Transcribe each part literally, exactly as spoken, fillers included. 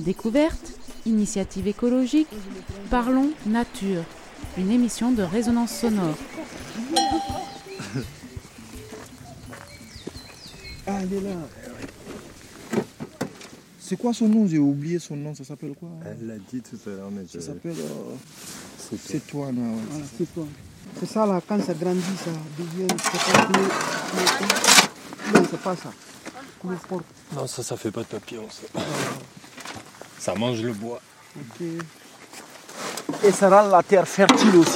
Découverte, initiative écologique, parlons nature. Une émission de résonance sonore. Ah, elle est là. C'est quoi son nom? J'ai oublié son nom. Ça s'appelle quoi? Elle l'a dit tout à l'heure, mais Ça je... s'appelle... Euh... C'est toi. C'est toi, là. Ouais, Voilà, c'est c'est toi. C'est ça, là, quand ça grandit, ça devient... C'est pas plus... Non, c'est pas ça. Plus fort. Non, ça, ça fait pas de papillon, ça. Ça mange le bois. Ok. Et ça rend la terre fertile aussi.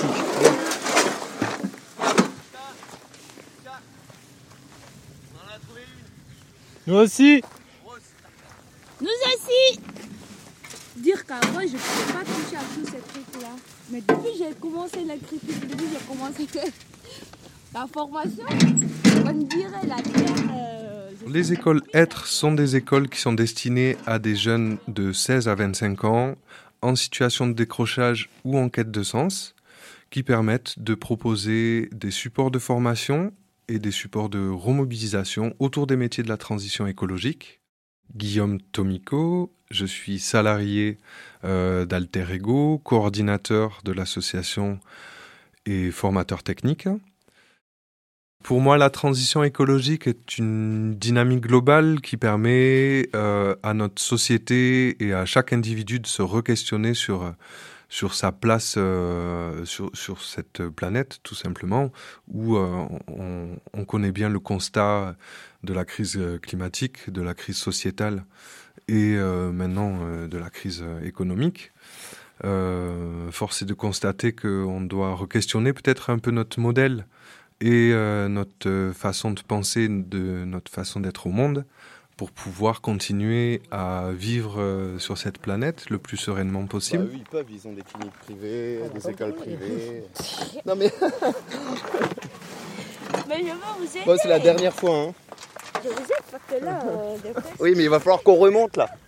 Nous aussi. Nous aussi. Dire qu'avant, je ne pouvais pas toucher à tous ces trucs-là. Mais depuis que j'ai commencé l'agriculture, depuis que j'ai commencé la formation, on dirait la terre... Euh, Les écoles Être sont des écoles qui sont destinées à des jeunes de seize à vingt-cinq ans en situation de décrochage ou en quête de sens, qui permettent de proposer des supports de formation et des supports de remobilisation autour des métiers de la transition écologique. Guillaume Tomico, je suis salarié euh, d'Alter Ego, coordinateur de l'association et formateur technique. Pour moi, la transition écologique est une dynamique globale qui permet euh, à notre société et à chaque individu de se re-questionner sur, sur sa place euh, sur, sur cette planète, tout simplement, où euh, on, on connaît bien le constat de la crise climatique, de la crise sociétale et euh, maintenant euh, de la crise économique. Euh, force est de constater qu'on doit re-questionner peut-être un peu notre modèle et euh, notre façon de penser, de notre façon d'être au monde, pour pouvoir continuer à vivre euh, sur cette planète le plus sereinement possible. Bah, eux, ils peuvent, ils ont des cliniques privées, ah, des écoles privées. Non mais... mais je veux vous aider. Bon, c'est la dernière fois, hein. Je vous aide parce que là... Euh, des fois, oui, mais il va falloir qu'on remonte, là.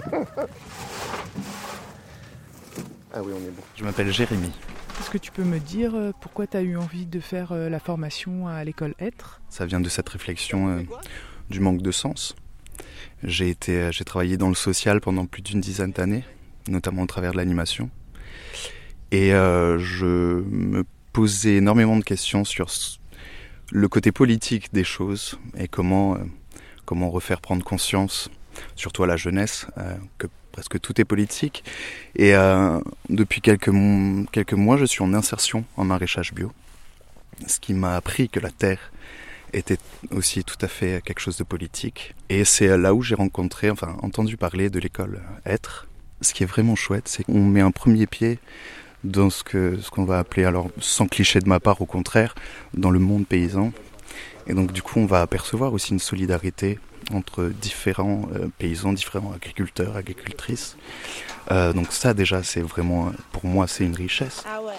Ah oui, on est bon. Je m'appelle Jérémy. Est-ce que tu peux me dire pourquoi tu as eu envie de faire la formation à l'école Être ? Ça vient de cette réflexion euh, du manque de sens. J'ai, été, j'ai travaillé dans le social pendant plus d'une dizaine d'années, notamment au travers de l'animation. Et euh, je me posais énormément de questions sur le côté politique des choses et comment, euh, comment refaire prendre conscience, surtout à la jeunesse, euh, que presque tout est politique. Et euh, depuis quelques, quelques mois, je suis en insertion en maraîchage bio. Ce qui m'a appris que la terre était aussi tout à fait quelque chose de politique. Et c'est là où j'ai rencontré, enfin entendu parler de l'école Être. Ce qui est vraiment chouette, c'est qu'on met un premier pied dans ce, que, ce qu'on va appeler, alors sans cliché de ma part, au contraire, dans le monde paysan. Et donc du coup, on va apercevoir aussi une solidarité entre différents euh, paysans, différents agriculteurs, agricultrices. Euh, donc ça déjà, c'est vraiment, pour moi, c'est une richesse. Ah ouais.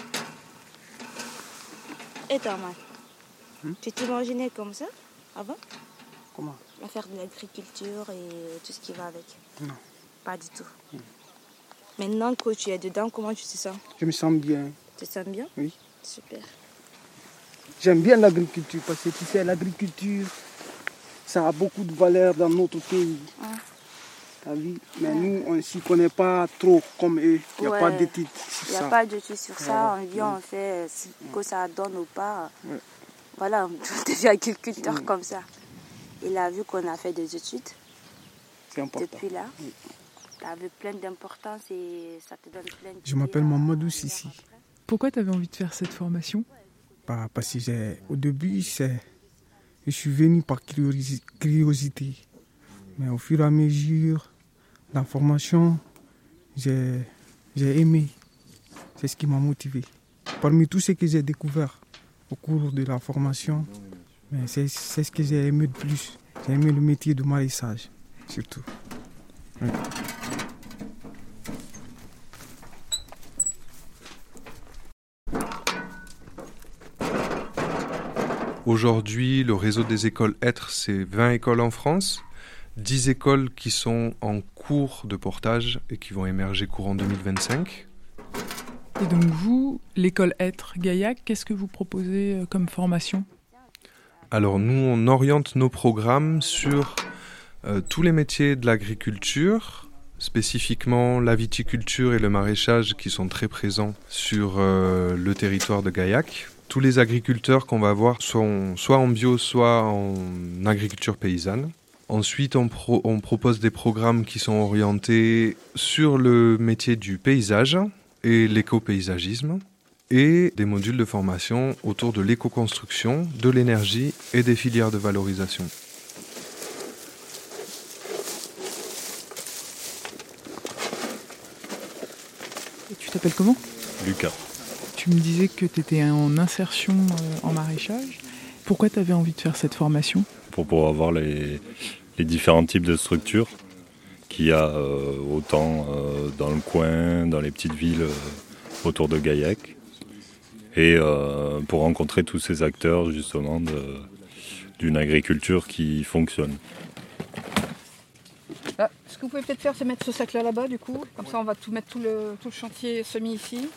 Et toi, man, hmm? Tu t'imaginais comme ça, avant? Comment? À faire de l'agriculture et tout ce qui va avec? Non. Pas du tout. Hmm. Maintenant que tu es dedans, comment tu te sens? Je me sens bien. Tu te sens bien? Oui. Super. J'aime bien l'agriculture parce que tu sais, l'agriculture, ça a beaucoup de valeur dans notre pays. Ah. T'as vu? Mais ouais. Nous, on ne s'y connaît pas trop comme eux. Il n'y a ouais. pas d'études sur ça. Il n'y a pas d'études sur ça. Ouais. On vient, ouais. on fait ce que ça donne ou pas. Ouais. Voilà, on devient agriculteur ouais. comme ça. Il a vu qu'on a fait des études. C'est important. Depuis là, oui. Ça avait plein d'importance et ça te donne plein de... Je m'appelle Mamadou Sissi. Pourquoi tu avais envie de faire cette formation? Bah, parce que j'ai, au début, c'est, je suis venu par curiosité. Mais au fur et à mesure, la formation, j'ai, j'ai aimé. C'est ce qui m'a motivé. Parmi tout ce que j'ai découvert au cours de la formation, mais c'est, c'est ce que j'ai aimé de plus. J'ai aimé le métier de maraîchage, surtout. Oui. Aujourd'hui, le réseau des écoles Être, c'est vingt écoles en France, dix écoles qui sont en cours de portage et qui vont émerger courant deux mille vingt-cinq. Et donc vous, l'école Être Gaillac, qu'est-ce que vous proposez comme formation ? Alors nous, on oriente nos programmes sur euh, tous les métiers de l'agriculture, spécifiquement la viticulture et le maraîchage qui sont très présents sur euh, le territoire de Gaillac. Tous les agriculteurs qu'on va voir sont soit en bio, soit en agriculture paysanne. Ensuite, on, pro- on propose des programmes qui sont orientés sur le métier du paysage et l'éco-paysagisme, et des modules de formation autour de l'éco-construction, de l'énergie et des filières de valorisation. Et tu t'appelles comment ? Lucas. Tu me disais que tu étais en insertion euh, en maraîchage. Pourquoi tu avais envie de faire cette formation ? Pour pouvoir voir les, les différents types de structures qu'il y a euh, autant euh, dans le coin, dans les petites villes euh, autour de Gaillac. Et euh, pour rencontrer tous ces acteurs justement de, d'une agriculture qui fonctionne. Ah, ce que vous pouvez peut-être faire, c'est mettre ce sac-là là-bas du coup. Comme ça on va tout mettre tout le, tout le chantier semis ici.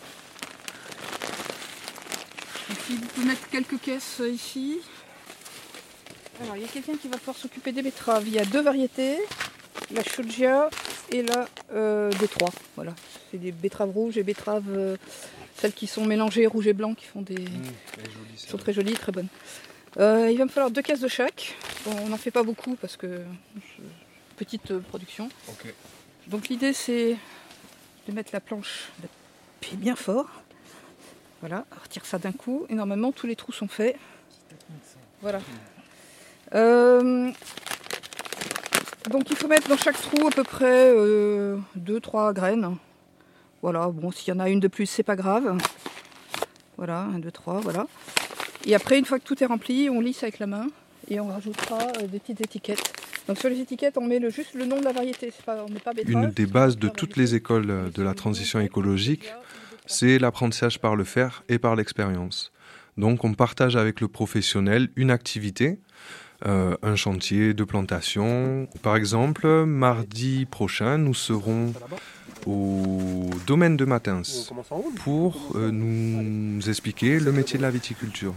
Et puis vous pouvez mettre quelques caisses ici. Alors il y a quelqu'un qui va pouvoir s'occuper des betteraves. Il y a deux variétés, la Chioggia et la euh, Détroit. Voilà, c'est des betteraves rouges et betteraves, euh, celles qui sont mélangées rouge et blanc, qui font des, mmh, jolies, sont très jolies, très bonnes. Euh, il va me falloir deux caisses de chaque. Bon, on n'en fait pas beaucoup parce que petite production. Okay. Donc l'idée c'est de mettre la planche d'appuyer bien fort. Voilà, on retire ça d'un coup et normalement tous les trous sont faits. Voilà. Euh, donc il faut mettre dans chaque trou à peu près euh, deux trois graines. Voilà, bon s'il y en a une de plus c'est pas grave. Voilà, un, deux, trois, voilà. Et après une fois que tout est rempli, on lisse avec la main et on rajoutera euh, des petites étiquettes. Donc sur les étiquettes, on met le, juste le nom de la variété. C'est pas, on met pas betterave. Une des bases de toutes les écoles de la transition écologique, c'est l'apprentissage par le faire et par l'expérience. Donc on partage avec le professionnel une activité, euh, un chantier de plantation. Par exemple, mardi prochain, nous serons au domaine de Matins pour euh, nous expliquer le métier de la viticulture.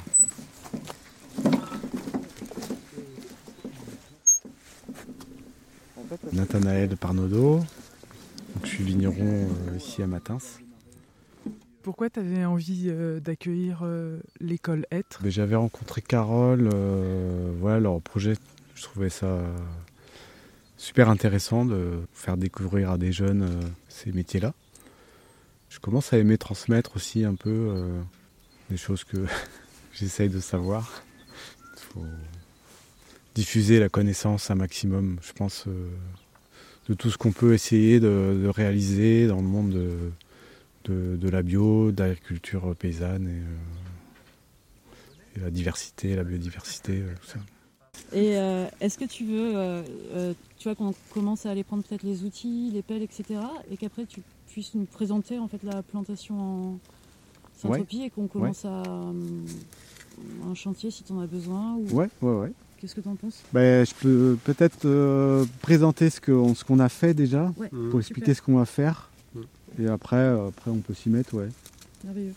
Nathanaël Parnaudot, je suis vigneron euh, ici à Matins. Pourquoi tu avais envie euh, d'accueillir euh, l'école Être ? Mais j'avais rencontré Carole, euh, voilà, leur projet, je trouvais ça super intéressant de faire découvrir à des jeunes euh, ces métiers-là. Je commence à aimer transmettre aussi un peu euh, des choses que j'essaye de savoir. Il faut diffuser la connaissance un maximum, je pense, euh, de tout ce qu'on peut essayer de, de réaliser dans le monde de, de, de la bio, de l'agriculture paysanne et, euh, et la diversité, la biodiversité, euh, tout ça. Et euh, est-ce que tu veux, euh, euh, tu vois, qu'on commence à aller prendre peut-être les outils, les pelles, et cetera, et qu'après tu puisses nous présenter en fait la plantation en Saint-Tropez, ouais. Et qu'on commence ouais. à euh, un chantier si tu en as besoin ou... Ouais, ouais, ouais. Qu'est-ce que tu en penses ? Ben, je peux peut-être euh, présenter ce qu'on ce qu'on a fait déjà, ouais, pour expliquer super. Ce qu'on va faire. Et après, euh, après on peut s'y mettre, ouais. Merveilleux.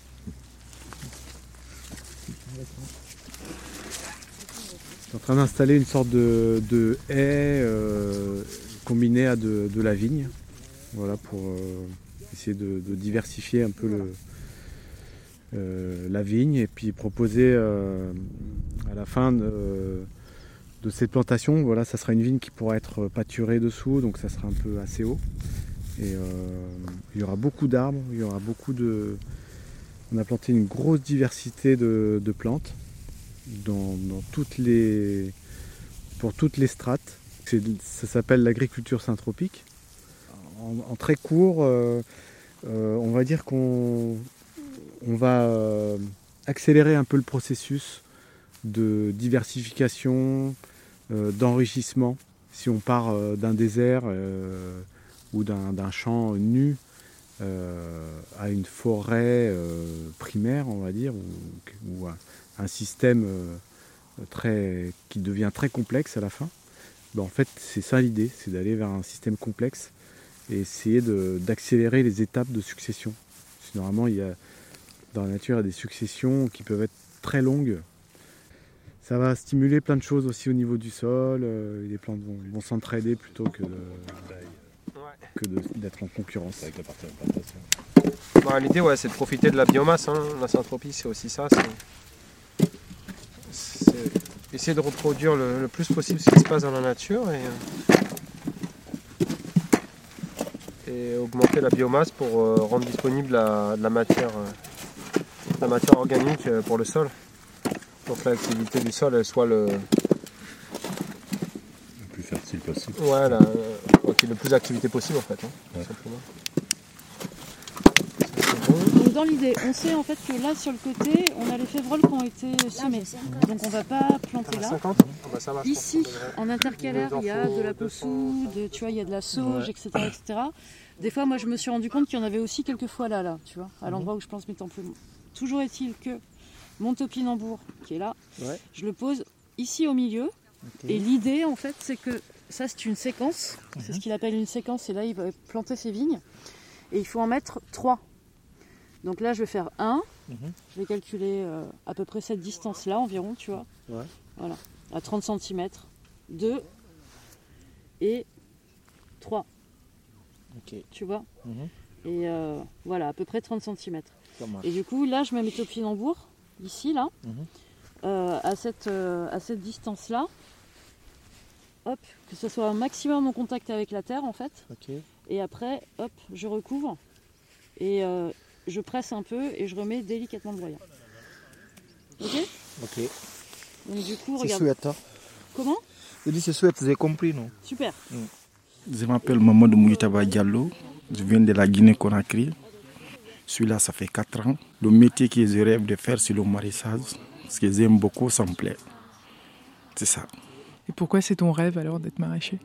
Je suis en train d'installer une sorte de, de haie euh, combinée à de, de la vigne. Voilà, pour euh, essayer de, de diversifier un peu le, euh, la vigne et puis proposer euh, à la fin de, de cette plantation, voilà, ça sera une vigne qui pourra être pâturée dessous, donc ça sera un peu assez haut. Et euh, il y aura beaucoup d'arbres, il y aura beaucoup de... On a planté une grosse diversité de, de plantes dans, dans toutes les... pour toutes les strates. C'est, ça s'appelle l'agriculture syntropique. En, en très court, euh, euh, on va dire qu'on on va euh, accélérer un peu le processus de diversification, euh, d'enrichissement. Si on part euh, d'un désert euh, ou d'un, d'un champ nu euh, à une forêt euh, primaire, on va dire, ou, ou un, un système euh, très, qui devient très complexe à la fin, ben en fait c'est ça l'idée, c'est d'aller vers un système complexe et essayer de, d'accélérer les étapes de succession. Parce que normalement, il y a, dans la nature, il y a des successions qui peuvent être très longues. Ça va stimuler plein de choses aussi au niveau du sol. Euh, les plantes vont, vont s'entraider plutôt que de, que de- d'être en concurrence avec la partie implantation. Bah, l'idée, ouais, c'est de profiter de la biomasse. Hein. La synanthropie, c'est aussi ça. C'est... c'est essayer de reproduire le, le plus possible ce qui se passe dans la nature et, et augmenter la biomasse pour euh, rendre disponible la, la, matière, euh, la matière organique euh, pour le sol. Donc l'activité du sol, elle soit le, le plus fertile possible. Ouais, la, euh, qu'il y ait le plus d'activité possible en fait. Hein, ouais. tout simplement. Donc dans l'idée, on sait en fait que là sur le côté, on a les févroles qui ont été semées. Donc on va pas planter là. cinquante ah bah ça va, Ici, en intercalaire, il y a de la poussoude, tu vois, il y a de la sauge, Ouais. et cetera, et cetera. Des fois, moi, je me suis rendu compte qu'il y en avait aussi quelques fois là, là, tu vois, à l'endroit où je plante mes pamplemousses. Toujours est-il que mon topinambour, qui est là, Ouais. je le pose ici au milieu. Ok. Et l'idée, en fait, c'est que ça, c'est une séquence. C'est ce qu'il appelle une séquence. Et là, il va planter ses vignes. Et il faut en mettre trois. Donc là, je vais faire un. Mhm. Je vais calculer euh, à peu près cette distance-là environ, tu vois. Ouais. Voilà, à trente centimètres. deux et trois. Ok. Tu vois. Mhm. Et euh, voilà, à peu près trente centimètres. Ça marche. Et du coup, là, je mets mes topinambours, ici, là, Mhm. euh, à cette, euh, à cette distance-là. Hop, que ce soit un maximum en contact avec la terre, en fait. Ok. Et après, hop, je recouvre. Et euh, je presse un peu et je remets délicatement le broyat. Ok. Ok. Donc du coup, C'est regarde. chouette. Hein. Comment? Je dis c'est chouette, vous avez compris, non? Super. Je m'appelle Mamadou Mouyitaba Diallo. Je viens de la Guinée-Conakry. Je suis là, ça fait quatre ans. Le métier que je rêve de faire, c'est le maraîchage. Ce que j'aime beaucoup, ça me plaît. C'est ça. Et pourquoi c'est ton rêve alors d'être maraîcher?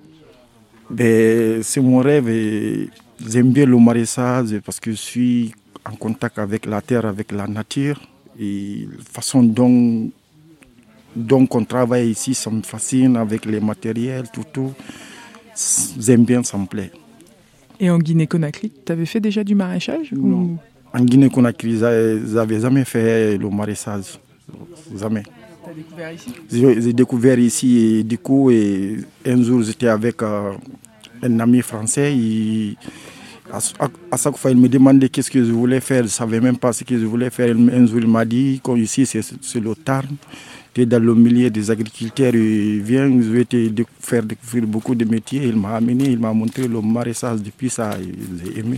Ben, c'est mon rêve et j'aime bien le maraîchage parce que je suis en contact avec la terre, avec la nature. Et la façon dont, dont on travaille ici, ça me fascine avec les matériels, tout, tout. J'aime bien, ça me plaît. Et en Guinée-Conakry, tu avais fait déjà du maraîchage ou... En Guinée-Conakry, je n'avais jamais fait le maraîchage. Jamais. Tu as découvert ici? J'ai j'ai découvert ici et du coup, et un jour j'étais avec euh, un ami français. Il, à, à chaque fois, il me demandait qu'est-ce que je voulais faire. Je ne savais même pas ce que je voulais faire. Un jour, il m'a dit qu'ici, c'est le Tarn. Tu es dans le milieu des agriculteurs. Il vient, je vais te faire découvrir beaucoup de métiers. Il m'a amené, il m'a montré le maraîchage. Depuis ça, j'ai aimé.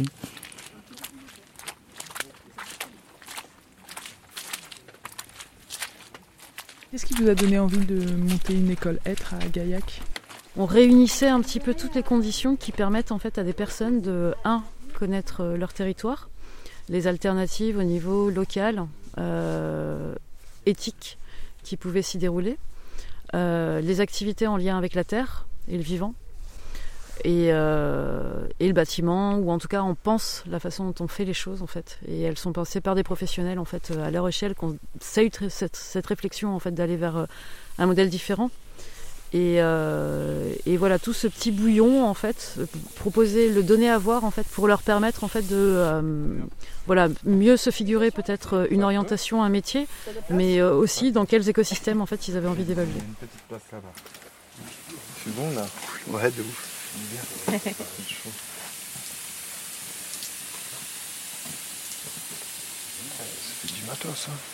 Qu'est-ce qui vous a donné envie de monter une école Hêtre à Gaillac? On réunissait un petit peu toutes les conditions qui permettent en fait à des personnes de, un, connaître leur territoire, les alternatives au niveau local, euh, éthique qui pouvaient s'y dérouler, euh, les activités en lien avec la terre et le vivant, et, euh, et le bâtiment, ou en tout cas on pense la façon dont on fait les choses en fait, et elles sont pensées par des professionnels en fait à leur échelle, qu'on ait eu cette, cette réflexion en fait d'aller vers un modèle différent. Et, euh, et voilà, tout ce petit bouillon en fait, proposer, le donner à voir en fait, pour leur permettre en fait de euh, voilà, mieux se figurer peut-être une orientation, un métier, mais euh, aussi dans quels écosystèmes en fait ils avaient envie d'évaluer. Une petite place là-bas. Je suis bon là. Ouais, de ouf. Bien. Chaud. C'est du matos, hein.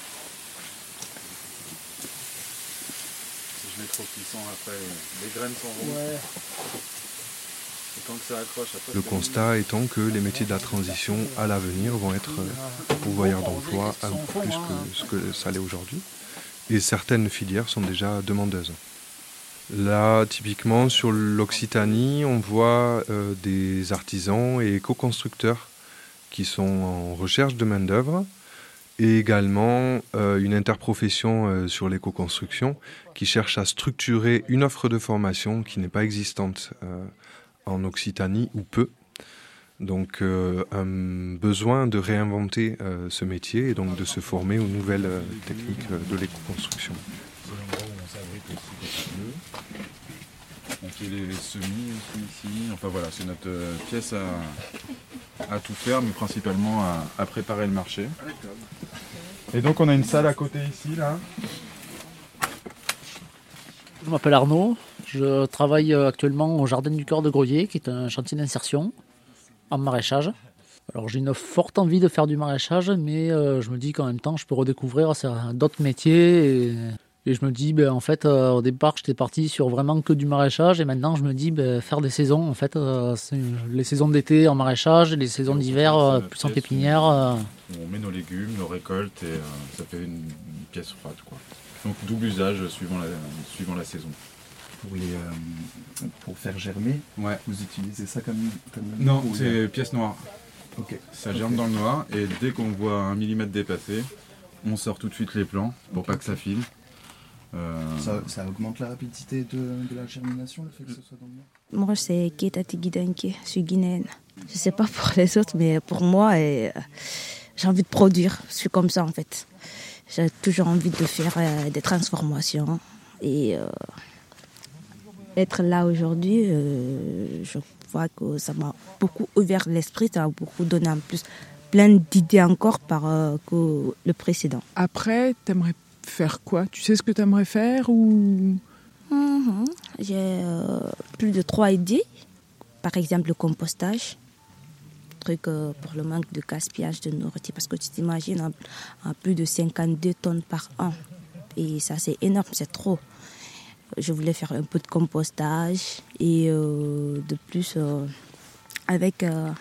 Si je mets trop puissant après, les graines sont rondes. Ouais. Et quand ça accroche après. Le constat étant que les métiers de la transition à l'avenir vont être pourvoyeurs d'emploi un peu plus que ce que ça l'est aujourd'hui. Et certaines filières sont déjà demandeuses. Là, typiquement, sur l'Occitanie, on voit euh, des artisans et éco-constructeurs qui sont en recherche de main-d'œuvre et également euh, une interprofession euh, sur l'éco-construction qui cherche à structurer une offre de formation qui n'est pas existante euh, en Occitanie ou peu. Donc, euh, un besoin de réinventer euh, ce métier et donc de se former aux nouvelles euh, techniques euh, de l'éco-construction. C'est l'endroit où on s'abrite aussi quand il pleut. On fait les semis aussi ici. Enfin voilà, c'est notre euh, pièce à, à tout faire, mais principalement à, à préparer le marché. Et donc on a une salle à côté ici, là. Je m'appelle Arnaud, je travaille actuellement au Jardin du Cœur de Groyer, qui est un chantier d'insertion. en maraîchage. Alors j'ai une forte envie de faire du maraîchage, mais euh, je me dis qu'en même temps je peux redécouvrir d'autres métiers. Et, et je me dis, ben, en fait, euh, au départ j'étais parti sur vraiment que du maraîchage, et maintenant je me dis, ben, faire des saisons, en fait, euh, c'est les saisons d'été en maraîchage, et les saisons d'hiver euh, plus en pépinière. Euh. On met nos légumes, nos récoltes, et euh, ça fait une, une pièce froide, quoi. Donc double usage suivant la, suivant la saison. Pour, les, euh, pour faire germer, ouais. Vous utilisez ça comme... comme non, c'est pièce noire. Okay. Ça germe okay. dans le noir, et dès qu'on voit un millimètre dépasser, on sort tout de suite les plants pour okay. pas que ça file. Euh... Ça, ça augmente la rapidité de, de la germination, le fait que ce soit dans le noir? Moi, c'est Keita Tigidanke, je suis guinéenne. Je sais pas pour les autres, mais pour moi, et, euh, j'ai envie de produire. Je suis comme ça, en fait. J'ai toujours envie de faire euh, des transformations. Et euh, être là aujourd'hui, euh, je vois que ça m'a beaucoup ouvert l'esprit, ça m'a beaucoup donné en plus plein d'idées encore par euh, que le précédent. Après, t'aimerais faire quoi? Tu sais ce que t'aimerais faire ou... Mmh, j'ai euh, plus de trois idées. Par exemple, le compostage. Truc euh, pour le manque de gaspillage de nourriture. Parce que tu t'imagines, à, à plus de cinquante-deux tonnes par an. Et ça, c'est énorme, c'est trop. Je voulais faire un peu de compostage. Et euh, de plus, euh, avec euh,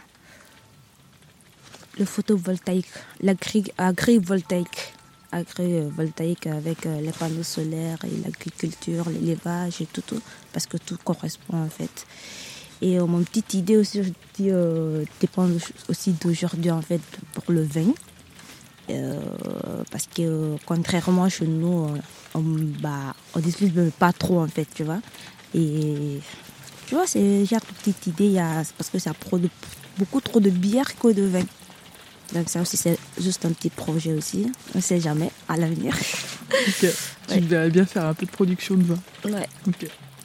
le photovoltaïque, l'agri- agrivoltaïque. agrivoltaïque avec les panneaux solaires et l'agriculture, l'élevage et tout, tout, parce que tout correspond en fait. Et euh, mon petite idée aussi, je dis, euh, dépend aussi d'aujourd'hui en fait pour le vin, euh, parce que euh, contrairement chez nous, on, bah, on n'utilise pas trop en fait, tu vois. Et tu vois, c'est genre une petite idée, y a, parce que ça produit beaucoup trop de bière que de vin. Donc ça aussi, c'est juste un petit projet aussi. On ne sait jamais, à l'avenir. Ok. Ouais. Tu devrais bien faire un peu de production de vin. Ouais. Ok.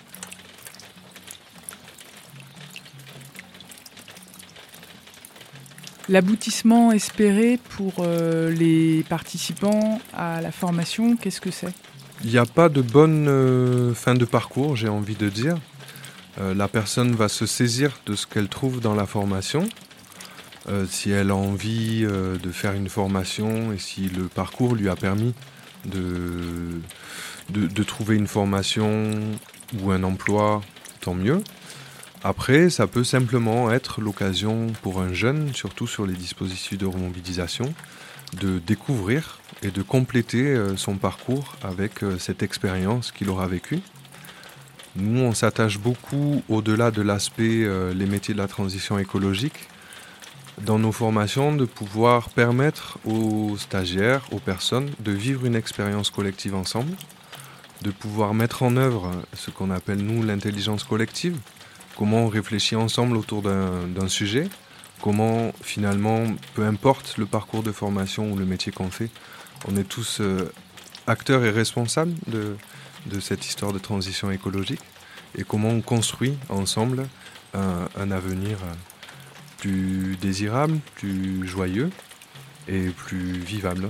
L'aboutissement espéré pour euh, les participants à la formation, qu'est-ce que c'est? Il n'y a pas de bonne euh, fin de parcours, j'ai envie de dire. Euh, la personne va se saisir de ce qu'elle trouve dans la formation. Euh, si elle a envie euh, de faire une formation et si le parcours lui a permis de, de, de trouver une formation ou un emploi, tant mieux. Après, ça peut simplement être l'occasion pour un jeune, surtout sur les dispositifs de remobilisation, de découvrir et de compléter euh, son parcours avec euh, cette expérience qu'il aura vécue. Nous, on s'attache beaucoup au-delà de l'aspect euh, les métiers de la transition écologique, dans nos formations, de pouvoir permettre aux stagiaires, aux personnes, de vivre une expérience collective ensemble, de pouvoir mettre en œuvre ce qu'on appelle, nous, l'intelligence collective, comment on réfléchit ensemble autour d'un, d'un sujet, comment, finalement, peu importe le parcours de formation ou le métier qu'on fait, on est tous euh, acteurs et responsables de, de cette histoire de transition écologique, et comment on construit ensemble un, un avenir euh, plus désirable, plus joyeux et plus vivable.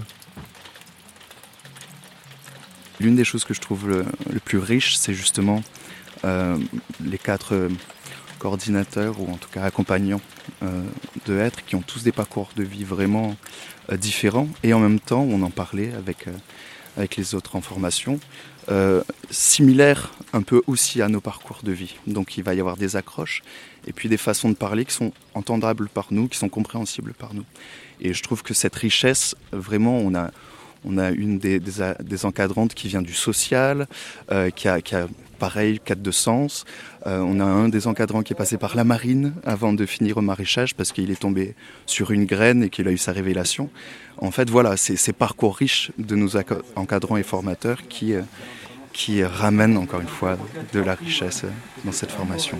L'une des choses que je trouve le, le plus riche, c'est justement euh, les quatre euh, coordinateurs, ou en tout cas accompagnants euh, de Être, qui ont tous des parcours de vie vraiment euh, différents, et en même temps, on en parlait avec, euh, avec les autres en formation, euh, similaires un peu aussi à nos parcours de vie. Donc il va y avoir des accroches, et puis des façons de parler qui sont entendables par nous, qui sont compréhensibles par nous. Et je trouve que cette richesse, vraiment, on a, on a une des, des, des encadrantes qui vient du social, euh, qui, a, qui a, pareil, quête de sens. Euh, on a un des encadrants qui est passé par la marine avant de finir au maraîchage, parce qu'il est tombé sur une graine et qu'il a eu sa révélation. En fait, voilà, c'est ces parcours riches de nos encadrants et formateurs qui, euh, qui ramènent, encore une fois, de la richesse dans cette formation.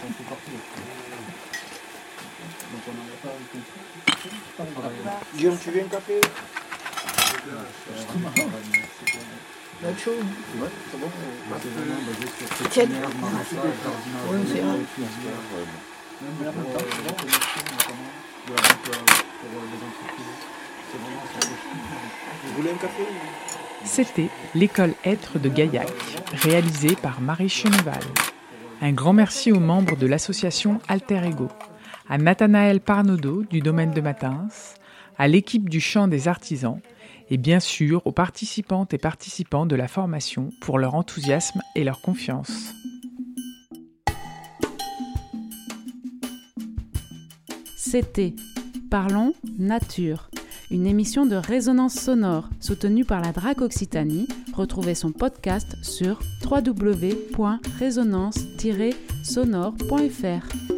Guillaume, tu veux un café? Autre chose? Ouais, c'est bon. Tiens. Oui, c'est bon. Vous voulez un café? C'était l'école Être de Gaillac, réalisée par Marie Cheneval. Un grand merci aux membres de l'association Alter Ego. à Nathanaël Parnaudot du domaine de Matins, à l'équipe du Chant des Artisans et bien sûr aux participantes et participants de la formation pour leur enthousiasme et leur confiance. C'était Parlons Nature, une émission de résonance sonore soutenue par la D R A C Occitanie. Retrouvez son podcast sur w w w point résonance tiret sonore point f r.